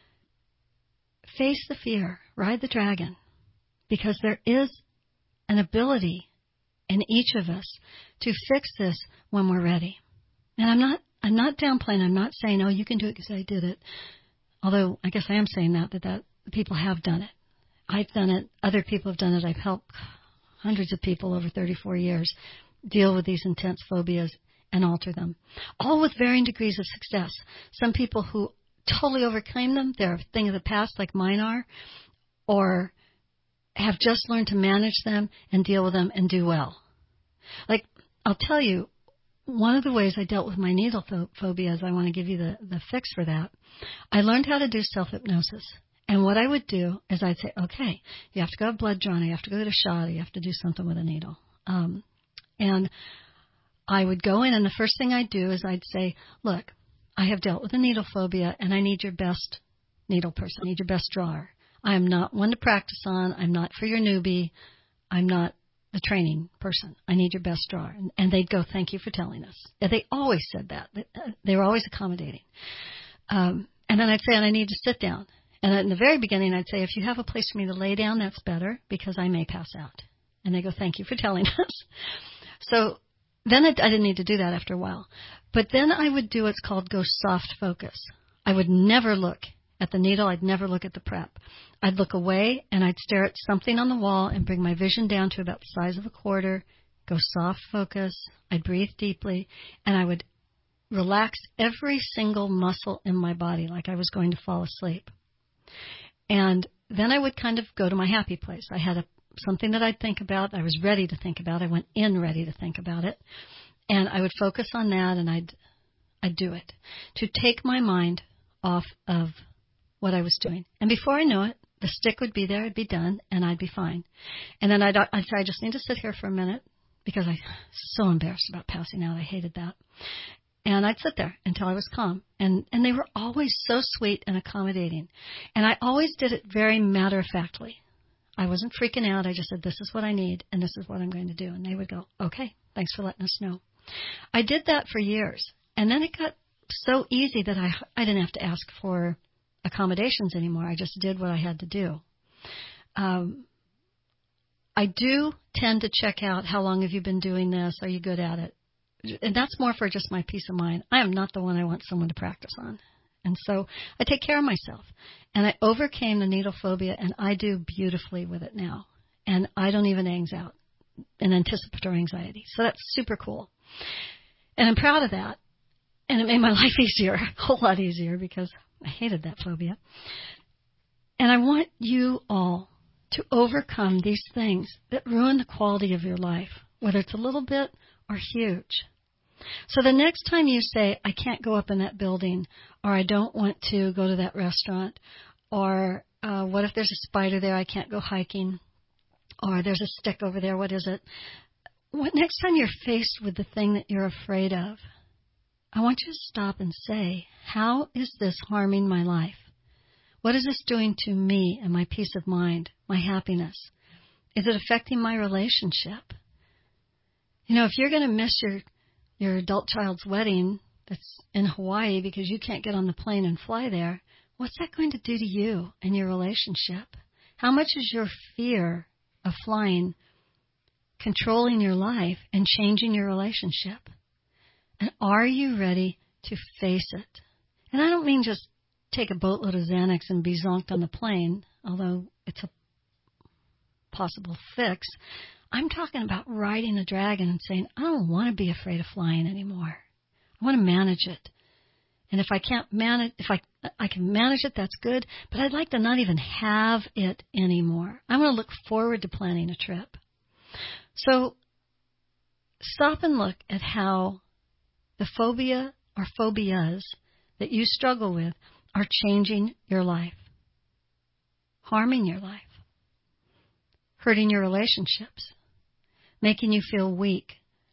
Face the fear, ride the dragon, because there is an ability in each of us to fix this when we're ready. And I'm not I'm not downplaying. I'm not saying, oh, you can do it because I did it. Although I guess I am saying that, that, that people have done it. I've done it. Other people have done it. I've helped hundreds of people over thirty-four years deal with these intense phobias and alter them, all with varying degrees of success. Some people who totally overcame them, they're a thing of the past like mine are, or have just learned to manage them and deal with them and do well. Like, I'll tell you, one of the ways I dealt with my needle phobia, is I want to give you the, the fix for that. I learned how to do self-hypnosis. And what I would do is I'd say, okay, you have to go have blood drawn, you have to go get a shot, or you have to do something with a needle. Um, and I would go in, and the first thing I'd do is I'd say, look, I have dealt with a needle phobia, and I need your best needle person. I need your best drawer. I am not one to practice on. I'm not for your newbie. I'm not a training person. I need your best drawer. And, and they'd go, thank you for telling us. And they always said that. They, they were always accommodating. Um, and then I'd say, and I need to sit down. And in the very beginning, I'd say, if you have a place for me to lay down, that's better, because I may pass out. And they go, thank you for telling us. So then it, I didn't need to do that after a while. But then I would do what's called go soft focus. I would never look at the needle. I'd never look at the prep. I'd look away, and I'd stare at something on the wall and bring my vision down to about the size of a quarter, go soft focus. I'd breathe deeply, and I would relax every single muscle in my body like I was going to fall asleep. And then I would kind of go to my happy place. I had a, something that I'd think about. I was ready to think about. I went in ready to think about it. And I would focus on that, and I'd, I'd do it to take my mind off of what I was doing. And before I knew it, the stick would be there, it'd be done, and I'd be fine. And then I'd, I'd say, I just need to sit here for a minute, because I was so embarrassed about passing out. I hated that. And I'd sit there until I was calm. And, and they were always so sweet and accommodating. And I always did it very matter-of-factly. I wasn't freaking out. I just said, this is what I need, and this is what I'm going to do. And they would go, okay, thanks for letting us know. I did that for years. And then it got so easy that I, I didn't have to ask for accommodations anymore. I just did what I had to do. Um, I do tend to check out, how long have you been doing this? Are you good at it? And that's more for just my peace of mind. I am not the one I want someone to practice on. And so I take care of myself. And I overcame the needle phobia, and I do beautifully with it now. And I don't even anx out in anticipatory anxiety. So that's super cool. And I'm proud of that. And it made my life easier, a whole lot easier, because I hated that phobia. And I want you all to overcome these things that ruin the quality of your life, whether it's a little bit or huge. So the next time you say, I can't go up in that building, or I don't want to go to that restaurant, or uh, what if there's a spider there, I can't go hiking, or there's a stick over there, what is it? What, next time you're faced with the thing that you're afraid of, I want you to stop and say, how is this harming my life? What is this doing to me and my peace of mind, my happiness? Is it affecting my relationship? You know, if you're going to miss your, your adult child's wedding that's in Hawaii because you can't get on the plane and fly there, what's that going to do to you and your relationship? How much is your fear of flying controlling your life and changing your relationship? And are you ready to face it? And I don't mean just take a boatload of Xanax and be zonked on the plane, although it's a possible fix. I'm talking about riding a dragon and saying, I don't want to be afraid of flying anymore. I want to manage it. And if I can't manage, if I I can manage it, that's good. But I'd like to not even have it anymore. I'm going to look forward to planning a trip. So stop and look at how the phobia or phobias that you struggle with are changing your life, harming your life, hurting your relationships, making you feel weak.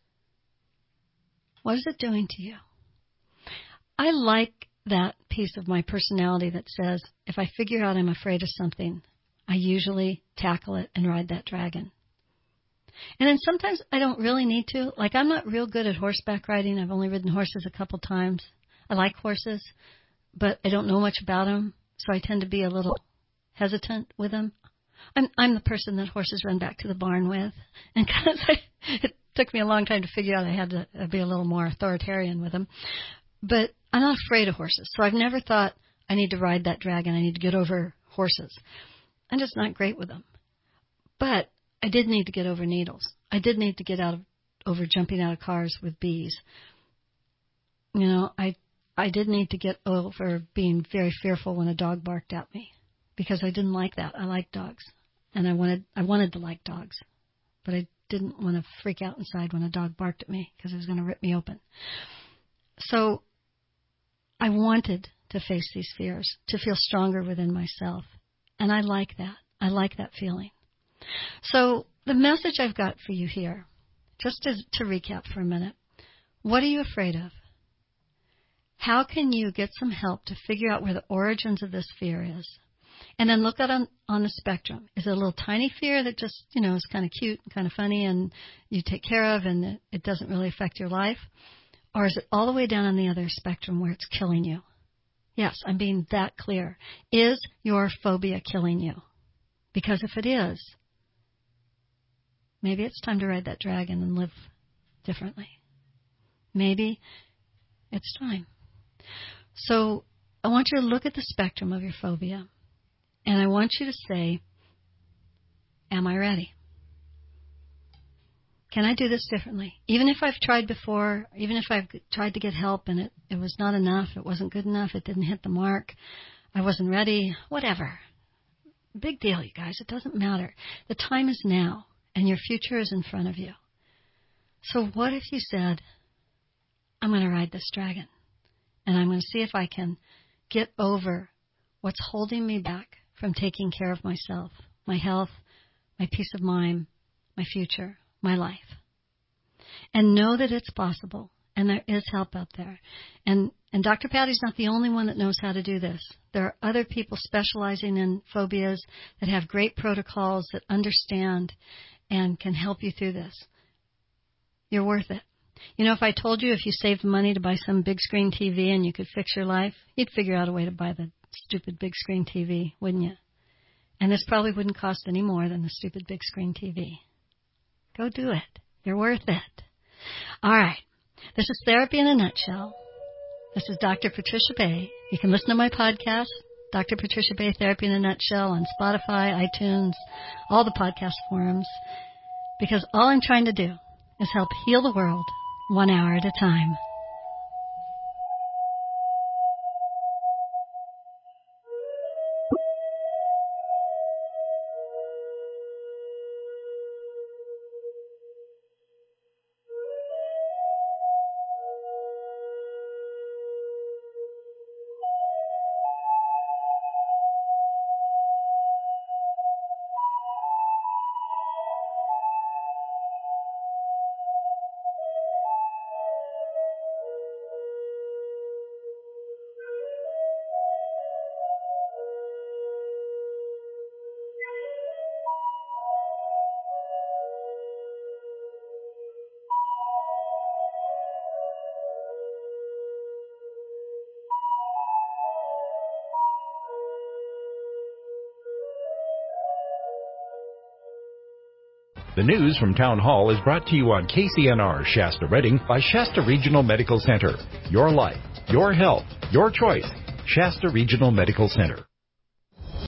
What is it doing to you? I like that piece of my personality that says, if I figure out I'm afraid of something, I usually tackle it and ride that dragon. And then sometimes I don't really need to. Like, I'm not real good at horseback riding. I've only ridden horses a couple times. I like horses, but I don't know much about them, so I tend to be a little hesitant with them. I'm I'm the person that horses run back to the barn with, and because I, it took me a long time to figure out I had to be a little more authoritarian with them. But I'm not afraid of horses, so I've never thought I need to ride that dragon. I need to get over horses. I'm just not great with them. But I did need to get over needles. I did need to get out of over jumping out of cars with bees. You know, I I did need to get over being very fearful when a dog barked at me, because I didn't like that. I like dogs, and I wanted I wanted to like dogs, but I didn't want to freak out inside when a dog barked at me because it was going to rip me open. So I wanted to face these fears, to feel stronger within myself, and I like that. I like that feeling. So the message I've got for you here, just to, to recap for a minute, what are you afraid of? How can you get some help to figure out where the origins of this fear is? And then look at on, on the spectrum. Is it a little tiny fear that just, you know, is kind of cute and kind of funny and you take care of and it, it doesn't really affect your life? Or is it all the way down on the other spectrum where it's killing you? Yes, I'm being that clear. Is your phobia killing you? Because if it is, maybe it's time to ride that dragon and live differently. Maybe it's time. So I want you to look at the spectrum of your phobia, and I want you to say, am I ready? Can I do this differently? Even if I've tried before, even if I've tried to get help and it, it was not enough, it wasn't good enough, it didn't hit the mark, I wasn't ready, whatever. Big deal, you guys. It doesn't matter. The time is now, and your future is in front of you. So what if you said, I'm going to ride this dragon, and I'm going to see if I can get over what's holding me back from taking care of myself, my health, my peace of mind, my future, my life. And know that it's possible, and there is help out there. And and Doctor Patty's not the only one that knows how to do this. There are other people specializing in phobias that have great protocols, that understand and can help you through this. You're worth it. You know, if I told you if you saved money to buy some big screen T V and you could fix your life, you'd figure out a way to buy the stupid big screen T V, wouldn't you? And this probably wouldn't cost any more than the stupid big screen T V. Go do it. You're worth it. All right. This is Therapy in a Nutshell. This is Doctor Patricia Bay. You can listen to my podcast, Doctor Patricia Bay Therapy in a Nutshell, on Spotify, iTunes, all the podcast forums, because all I'm trying to do is help heal the world one hour at a time. The news from Town Hall is brought to you on K C N R Shasta Redding by Shasta Regional Medical Center. Your life, your health, your choice. Shasta Regional Medical Center.